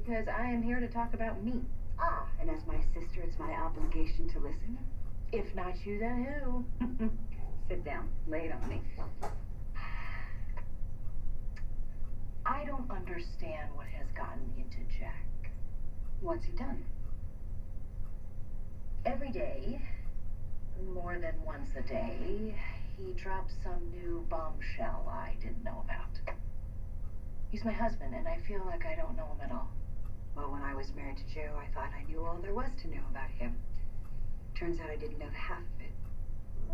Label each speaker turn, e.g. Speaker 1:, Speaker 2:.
Speaker 1: because I am here to talk about me.
Speaker 2: Ah, and as my sister, it's my obligation to listen.
Speaker 1: If not you, then who?
Speaker 2: Sit down. Lay it on me.
Speaker 1: I don't understand what has gotten into Jack.
Speaker 2: What's he done?
Speaker 1: Every day, more than once a day, he drops some new bombshell I didn't know about. He's my husband, and I feel like I don't know him at all.
Speaker 2: Well, when I was married to Joe, I thought I knew all there was to know about him. Turns out I didn't know half of it.